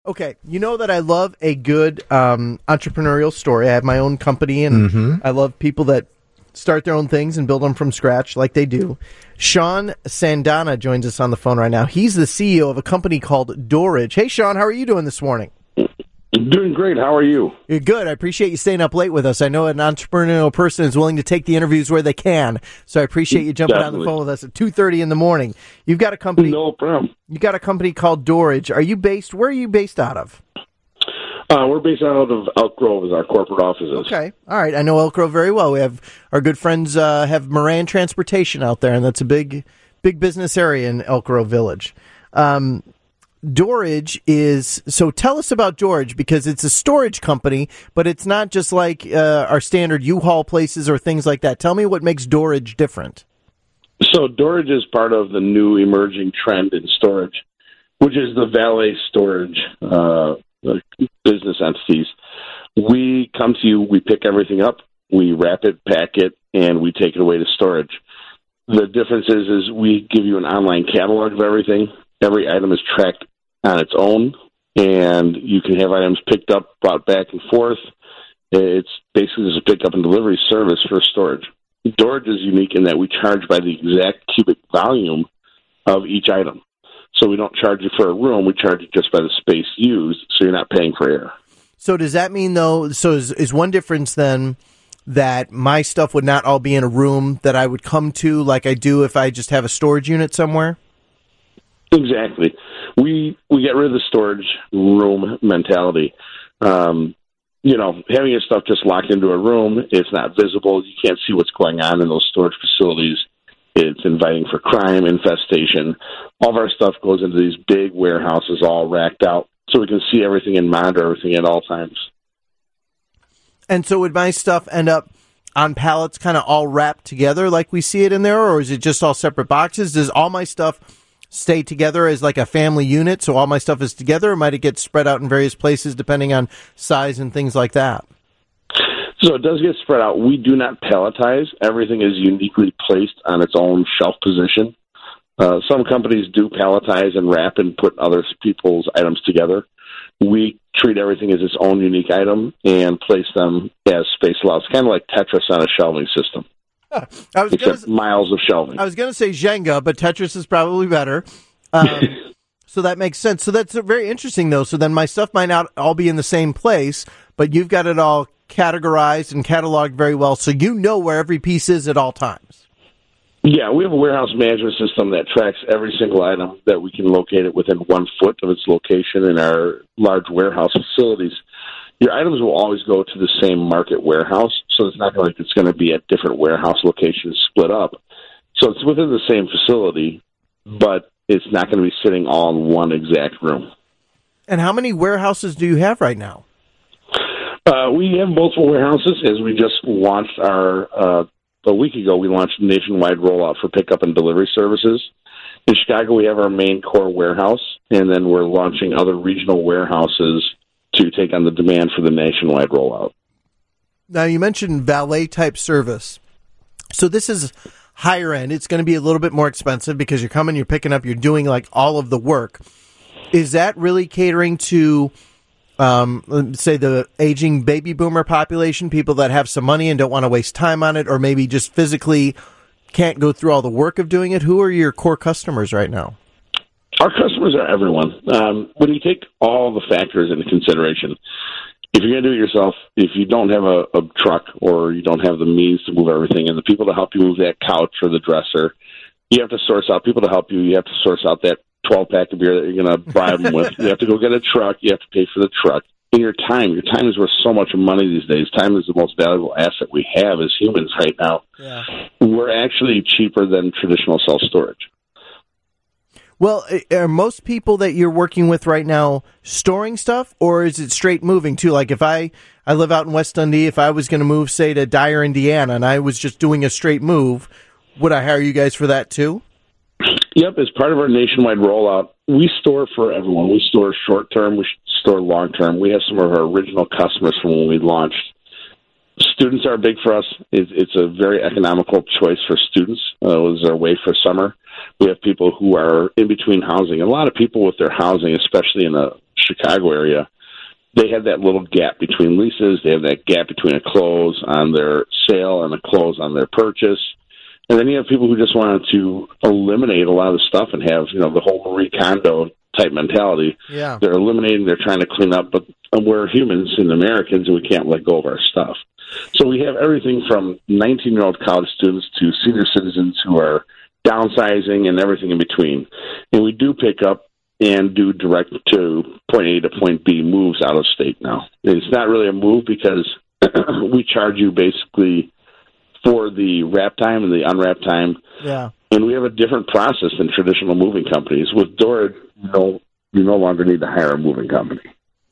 Okay, you know that I love a good entrepreneurial story. I have my own company, and I love people that start their own things and build them from scratch like they do. Sean Sandana joins us on the phone right now. He's the CEO of a company called Doorage. Hey, Sean, how are you doing this morning? Doing great. How are you? You're good. I appreciate you staying up late with us. I know an entrepreneurial person is willing to take the interviews where they can, so I appreciate you jumping on the phone with us at 2:30 in the morning. You've got a company. No problem. You got a company called Doorage. Where are you based out of? We're based out of Elk Grove as our corporate offices. Okay. All right. I know Elk Grove very well. We have our good friends have Moran Transportation out there, and that's a big business area in Elk Grove Village. Doorage is, so tell us about Doorage, because it's a storage company, but it's not just like our standard U-Haul places or things like that. Tell me what makes Doorage different. So Doorage is part of the new emerging trend in storage, which is the valet storage business entities. We come to you, we pick everything up, we wrap it, pack it, and we take it away to storage. The difference is we give you an online catalog of everything. Every item is tracked on its own, and you can have items picked up, brought back and forth. It's basically just a pickup and delivery service for storage. Storage is unique in that we charge by the exact cubic volume of each item. So we don't charge you for a room, we charge you just by the space used, so you're not paying for air. So does that mean, though, is one difference then that my stuff would not all be in a room that I would come to like I do if I just have a storage unit somewhere? Exactly. We get rid of the storage room mentality. Having your stuff just locked into a room, it's not visible. You can't see what's going on in those storage facilities. It's inviting for crime, infestation. All of our stuff goes into these big warehouses all racked out so we can see everything and monitor everything at all times. And so would my stuff end up on pallets kind of all wrapped together like we see it in there, or is it just all separate boxes? Does all my stuff stay together as like a family unit, so all my stuff is together, or might it get spread out in various places depending on size and things like that? So it does get spread out. We do not palletize. Everything is uniquely placed on its own shelf position. Some companies do palletize and wrap and put other people's items together. We treat everything as its own unique item and place them as space allows, kind of like Tetris on a shelving system. Except miles of shelving. I was going to say Jenga, but Tetris is probably better. So that makes sense. So that's very interesting, though. So then my stuff might not all be in the same place, but you've got it all categorized and cataloged very well, so you know where every piece is at all times. Yeah, we have a warehouse management system that tracks every single item that we can locate it within 1 foot of its location in our large warehouse facilities. Your items will always go to the same market warehouse, so it's not like it's going to be at different warehouse locations split up. So it's within the same facility, but it's not going to be sitting all in one exact room. And how many warehouses do you have right now? We have multiple warehouses. As we just launched a week ago, we launched a nationwide rollout for pickup and delivery services. In Chicago, we have our main core warehouse, and then we're launching other regional warehouses to take on the demand for the nationwide rollout. Now, you mentioned valet-type service. So this is higher end. It's going to be a little bit more expensive because you're coming, you're picking up, you're doing like all of the work. Is that really catering to, say, the aging baby boomer population, people that have some money and don't want to waste time on it, or maybe just physically can't go through all the work of doing it? Who are your core customers right now? Our customers are everyone. When you take all the factors into consideration, if you're going to do it yourself, if you don't have a truck or you don't have the means to move everything, and the people to help you move that couch or the dresser, you have to source out people to help you. You have to source out that 12-pack of beer that you're going to bribe them with. You have to go get a truck. You have to pay for the truck. And your time is worth so much money these days. Time is the most valuable asset we have as humans right now. Yeah. We're actually cheaper than traditional self-storage. Well, are most people that you're working with right now storing stuff, or is it straight moving too? Like if I live out in West Dundee, if I was going to move, say, to Dyer, Indiana, and I was just doing a straight move, would I hire you guys for that too? Yep, as part of our nationwide rollout, we store for everyone. We store short-term, we store long-term. We have some of our original customers from when we launched. Students are big for us. It's a very economical choice for students. It was our way for summer. We have people who are in between housing. A lot of people with their housing, especially in a Chicago area, they have that little gap between leases. They have that gap between a close on their sale and a close on their purchase. And then you have people who just wanted to eliminate a lot of the stuff and have, the whole Marie Kondo type mentality. Yeah. They're eliminating, they're trying to clean up, but we're humans and Americans, and we can't let go of our stuff. So we have everything from 19-year-old college students to senior citizens who are downsizing and everything in between. And we do pick up and do direct to point A to point B moves out of state now. It's not really a move because we charge you basically for the wrap time and the unwrap time. Yeah. And we have a different process than traditional moving companies. With Dorrid, you no longer need to hire a moving company.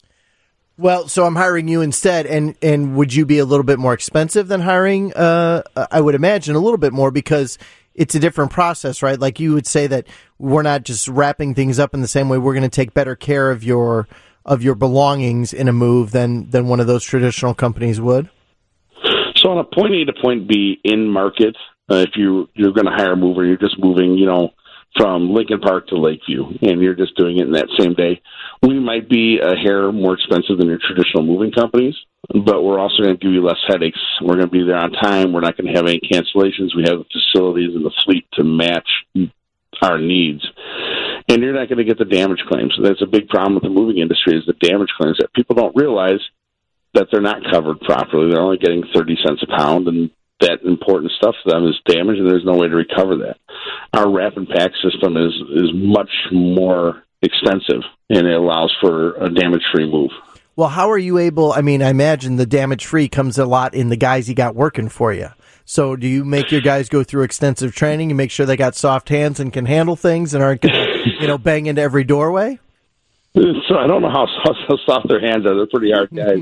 Well, so I'm hiring you instead, and would you be a little bit more expensive than hiring? I would imagine a little bit more because it's a different process, right? Like you would say that we're not just wrapping things up in the same way. We're going to take better care of your belongings in a move than one of those traditional companies would. So on a point A to point B in market, if you're going to hire a mover, you're just moving, from Lincoln Park to Lakeview, and you're just doing it in that same day. We might be a hair more expensive than your traditional moving companies, but we're also going to give you less headaches. We're going to be there on time. We're not going to have any cancellations. We have the facilities and the fleet to match our needs. And you're not going to get the damage claims. That's a big problem with the moving industry is the damage claims that people don't realize that they're not covered properly. They're only getting 30 cents a pound, and that important stuff to them is damage, and there's no way to recover that. Our wrap and pack system is much more extensive, and it allows for a damage-free move. Well, how are you able, I imagine the damage-free comes a lot in the guys you got working for you. So do you make your guys go through extensive training and make sure they got soft hands and can handle things and aren't going to, bang into every doorway? So I don't know how soft their hands are. They're pretty hard guys.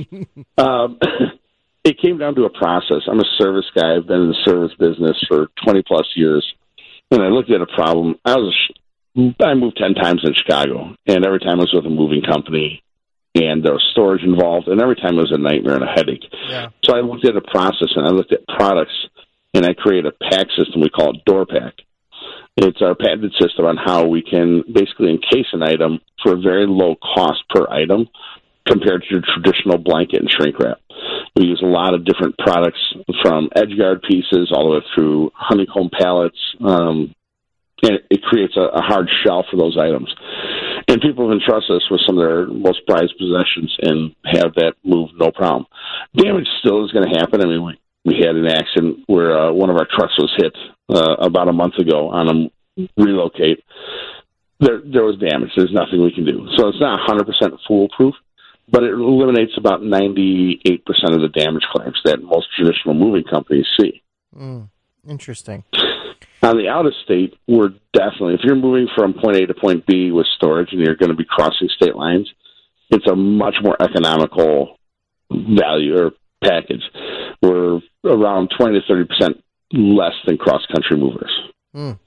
It came down to a process. I'm a service guy. I've been in the service business for 20-plus years, and I looked at a problem. I moved 10 times in Chicago, and every time I was with a moving company, and there was storage involved, and every time it was a nightmare and a headache. Yeah. So I looked at a process, and I looked at products, and I created a pack system. We call it DoorPack. It's our patented system on how we can basically encase an item for a very low cost per item compared to your traditional blanket and shrink wrap. We use a lot of different products from edge guard pieces all the way through honeycomb pallets. And it creates a hard shell for those items. And people have entrusted us with some of their most prized possessions and have that move no problem. Damage still is going to happen. We had an accident where one of our trucks was hit about a month ago on a relocate. There was damage. There's nothing we can do. So it's not 100% foolproof, but it eliminates about 98% of the damage claims that most traditional moving companies see. Interesting. On the out-of-state, we're definitely, if you're moving from point A to point B with storage and you're going to be crossing state lines, it's a much more economical value or package. We're around 20 to 30% less than cross-country movers.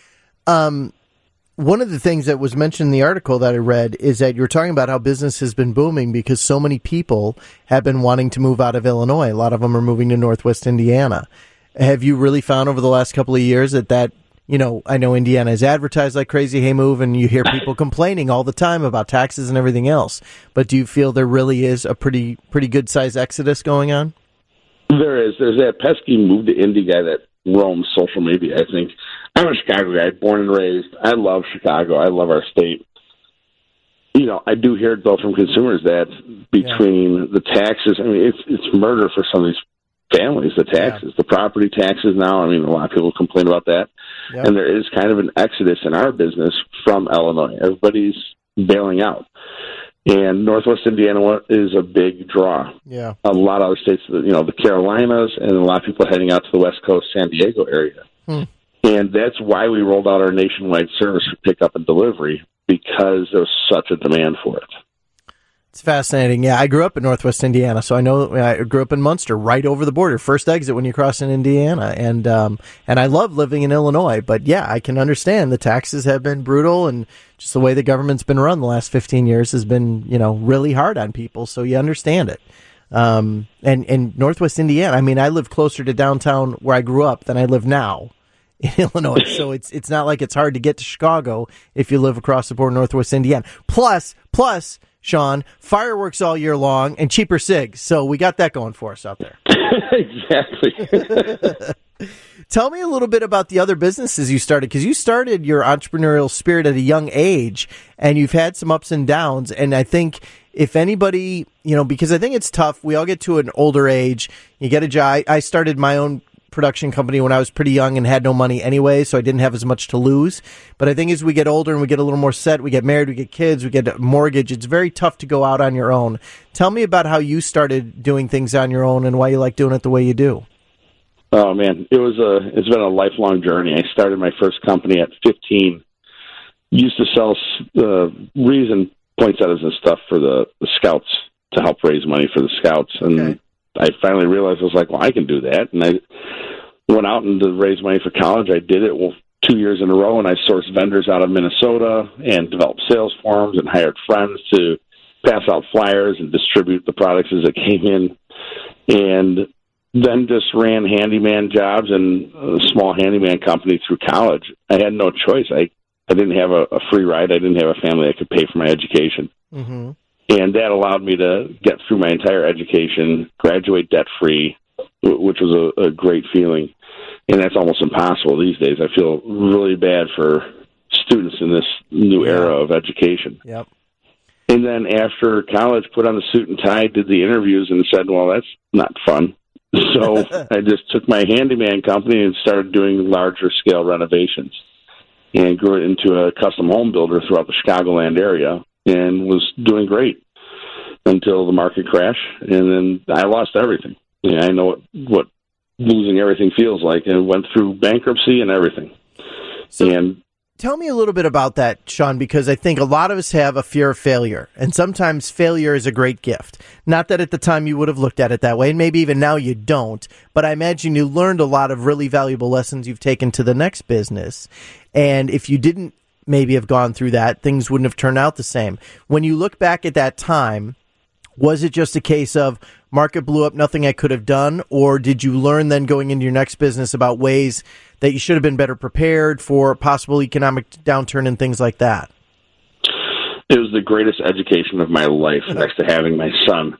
One of the things that was mentioned in the article that I read is that you're talking about how business has been booming because so many people have been wanting to move out of Illinois. A lot of them are moving to Northwest Indiana. Have you really found over the last couple of years that I know Indiana is advertised like crazy, hey, move, and you hear people complaining all the time about taxes and everything else. But do you feel there really is a pretty good size exodus going on? There is. There's that pesky move to Indy guy that roams social media, I think. I'm a Chicago guy, born and raised. I love Chicago. I love our state. I do hear it, though, from consumers that between the taxes, it's murder for some of these families, the taxes, the property taxes now. A lot of people complain about that. Yep. And there is kind of an exodus in our business from Illinois. Everybody's bailing out. And Northwest Indiana is a big draw. Yeah. A lot of other states, the Carolinas, and a lot of people heading out to the West Coast, San Diego area. And that's why we rolled out our nationwide service for pickup and delivery, because there's such a demand for it. It's fascinating. Yeah, I grew up in Northwest Indiana, so I know. I grew up in Munster, right over the border, first exit when you cross in Indiana, and I love living in Illinois. But yeah, I can understand the taxes have been brutal, and just the way the government's been run the last 15 years has been, really hard on people. So you understand it. And Northwest Indiana, I live closer to downtown where I grew up than I live now in Illinois. So it's not like it's hard to get to Chicago if you live across the border, Northwest Indiana. Plus. Sean, fireworks all year long and cheaper cigs. So we got that going for us out there. Exactly. Tell me a little bit about the other businesses you started, because you started your entrepreneurial spirit at a young age, and you've had some ups and downs. And I think if anybody, because I think it's tough. We all get to an older age. You get a job. I started my own production company when I was pretty young and had no money anyway, so I didn't have as much to lose. But I think as we get older and we get a little more set, we get married, we get kids, we get a mortgage, it's very tough to go out on your own. Tell me about how you started doing things on your own and why you like doing it the way you do. Oh man, it's been a lifelong journey. I started my first company at 15. Used to sell reason poinsettias and stuff for the scouts to help raise money for the scouts. And Okay. I finally realized, I was like, well, I can do that. And I went out and to raise money for college. I did it 2 years in a row, and I sourced vendors out of Minnesota and developed sales forms and hired friends to pass out flyers and distribute the products as it came in. And then just ran handyman jobs and a small handyman company through college. I had no choice. I didn't have a free ride. I didn't have a family that could pay for my education. Mm-hmm. And that allowed me to get through my entire education, graduate debt-free, which was a great feeling. And that's almost impossible these days. I feel really bad for students in this new era of education. Yep. And then after college, put on the suit and tie, did the interviews, and said, well, that's not fun. So I just took my handyman company and started doing larger scale renovations and grew it into a custom home builder throughout the Chicagoland area and was doing great until the market crashed. And then I lost everything. I know what losing everything feels like, and went through bankruptcy and everything. So tell me a little bit about that, Sean, because I think a lot of us have a fear of failure, and sometimes failure is a great gift. Not that at the time you would have looked at it that way, and maybe even now you don't, but I imagine you learned a lot of really valuable lessons you've taken to the next business. And if you didn't maybe have gone through that, things wouldn't have turned out the same. When you look back at that time, was it just a case of market blew up, nothing I could have done, or did you learn then going into your next business about ways that you should have been better prepared for a possible economic downturn and things like that? It was the greatest education of my life, next to having my son.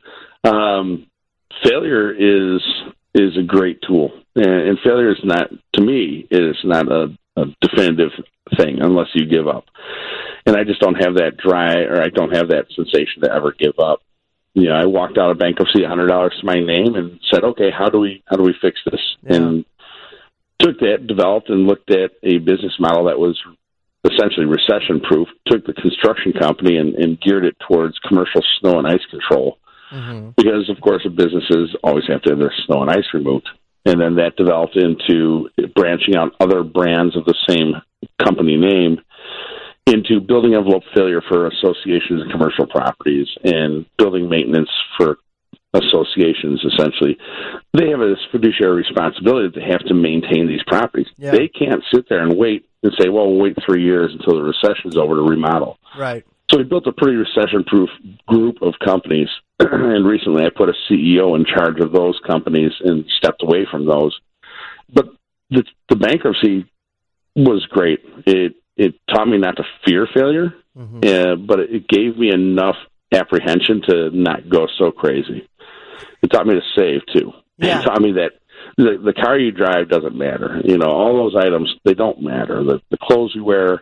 Failure is a great tool, and failure is not, to me, is not a definitive thing unless you give up. And I just don't have that I don't have that sensation to ever give up. I walked out of bankruptcy, $100 to my name, and said, okay, how do we fix this? Yeah. And took that, developed and looked at a business model that was essentially recession-proof, took the construction company and geared it towards commercial snow and ice control. Mm-hmm. Because, of course, the businesses always have to have their snow and ice removed. And then that developed into branching out other brands of the same company name into building envelope failure for associations and commercial properties and building maintenance for associations. Essentially, they have a fiduciary responsibility to have to maintain these properties. Yeah. They can't sit there and wait and say, well, we'll wait 3 years until the recession's over to remodel. Right. So we built a pretty recession-proof group of companies, and recently I put a CEO in charge of those companies and stepped away from those. But the bankruptcy was great. It taught me not to fear failure, but it gave me enough apprehension to not go so crazy. It taught me to save, too. Yeah. It taught me that the car you drive doesn't matter. All those items, they don't matter. The clothes you wear,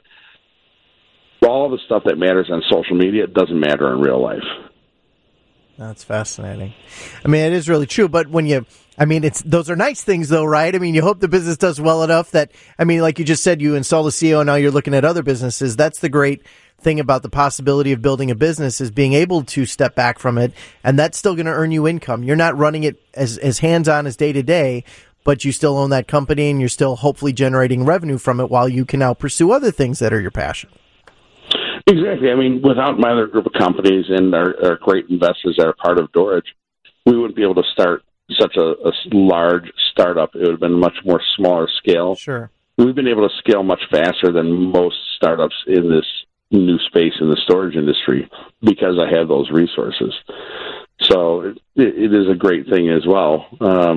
all the stuff that matters on social media doesn't matter in real life. That's fascinating. I mean, it is really true, but those are nice things though, right? I mean, you hope the business does well enough that, like you just said, you install a CEO and now you're looking at other businesses. That's the great thing about the possibility of building a business, is being able to step back from it, and that's still going to earn you income. You're not running it as hands-on as day to day, but you still own that company and you're still hopefully generating revenue from it while you can now pursue other things that are your passion. Exactly. Without my other group of companies and our great investors that are part of Dorridge, we wouldn't be able to start such a large startup. It would have been much more smaller scale. Sure. We've been able to scale much faster than most startups in this new space in the storage industry because I have those resources. So it is a great thing as well.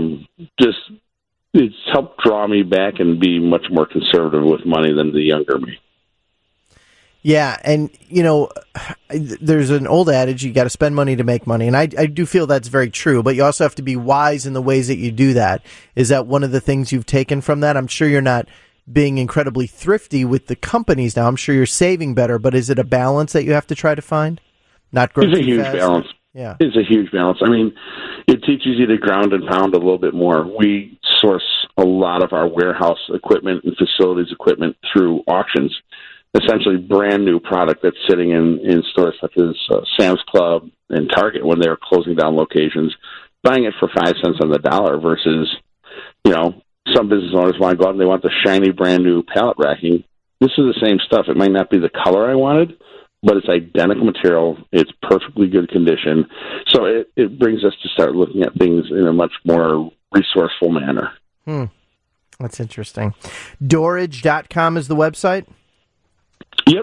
It's helped draw me back and be much more conservative with money than the younger me. Yeah, and, there's an old adage, you got to spend money to make money, and I do feel that's very true, but you also have to be wise in the ways that you do that. Is that one of the things you've taken from that? I'm sure you're not being incredibly thrifty with the companies now. I'm sure you're saving better, but is it a balance that you have to try to find? Not grow It's a too huge fast? balance. Yeah. It's a huge balance. I mean, it teaches you to ground and pound a little bit more. We source a lot of our warehouse equipment and facilities equipment through auctions. Essentially brand new product that's sitting in stores such as Sam's Club and Target when they're closing down locations, buying it for 5 cents on the dollar versus, some business owners want to go out and they want the shiny brand new pallet racking. This is the same stuff. It might not be the color I wanted, but it's identical material. It's perfectly good condition. So it brings us to start looking at things in a much more resourceful manner. That's interesting. Doorage.com is the website? Yep,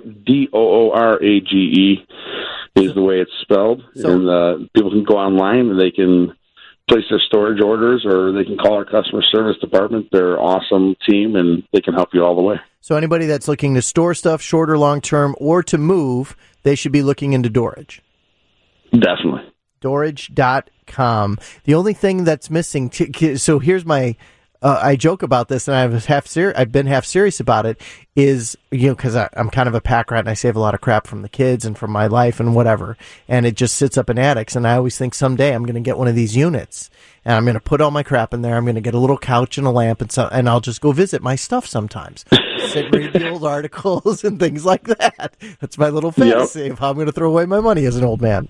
DOORAGE is the way it's spelled. So, and people can go online and they can place their storage orders or they can call our customer service department. They're an awesome team and they can help you all the way. So anybody that's looking to store stuff short or long term or to move, they should be looking into Doorage. Definitely. Doorage.com. The only thing that's missing, so here's my... I joke about this, and I've been half serious about it, is, because I'm kind of a pack rat, and I save a lot of crap from the kids and from my life and whatever, and it just sits up in attics, and I always think someday I'm going to get one of these units, and I'm going to put all my crap in there, I'm going to get a little couch and a lamp, and I'll just go visit my stuff sometimes. Sit and read the old articles and things like that. That's my little fantasy of how I'm going to throw away my money as an old man.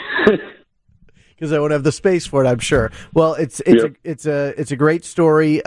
Because I won't have the space for it, I'm sure. Well, it's a great story.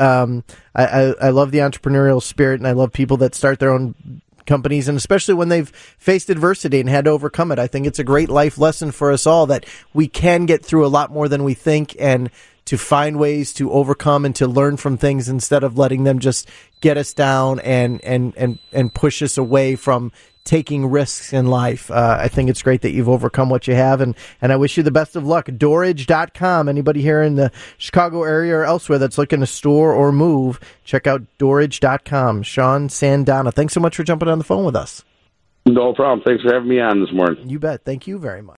I love the entrepreneurial spirit, and I love people that start their own companies, and especially when they've faced adversity and had to overcome it. I think it's a great life lesson for us all that we can get through a lot more than we think, and to find ways to overcome and to learn from things instead of letting them just get us down and push us away from taking risks in life. I think it's great that you've overcome what you have, and I wish you the best of luck. Doorage.com. Anybody here in the Chicago area or elsewhere that's looking to store or move, check out Doorage.com. Sean Sandana, thanks so much for jumping on the phone with us. No problem. Thanks for having me on this morning. You bet. Thank you very much.